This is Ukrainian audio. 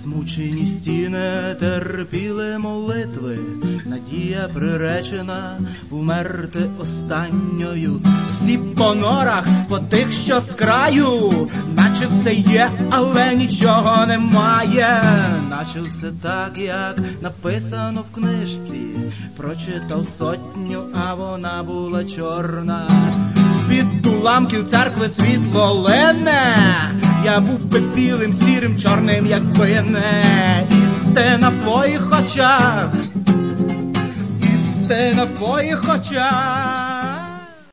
Змучені стіни терпіли молитви, надія приречена вмерти останньою. Всі по норах, по тих, що з краю, наче все є, але нічого немає. Наче все так, як написано в книжці. Прочитав сотню, а вона була чорна. З-під уламків церкви світло лине. Я був би білим, сірим, чорним, якби не істина в твоїх очах. Істина в твоїх очах.